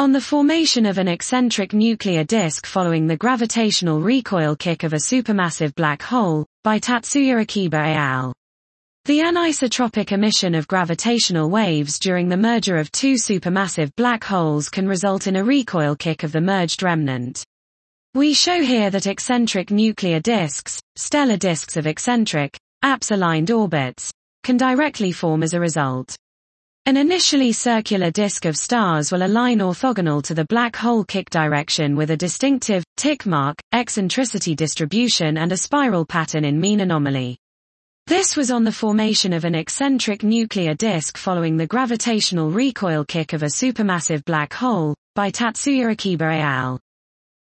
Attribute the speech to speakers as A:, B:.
A: on the formation of an eccentric nuclear disk following the gravitational recoil kick of a supermassive black hole, by Tatsuya Akiba et al. The anisotropic emission of gravitational waves during the merger of two supermassive black holes can result in a recoil kick of the merged remnant. We show here that eccentric nuclear disks, stellar disks of eccentric, apse-aligned orbits, can directly form as a result. An initially circular disk of stars will align orthogonal to the black hole kick direction with a distinctive, tick mark, eccentricity distribution and a spiral pattern in mean anomaly. This was on the formation of an eccentric nuclear disk following the gravitational recoil kick of a supermassive black hole, by Tatsuya Akiba et al.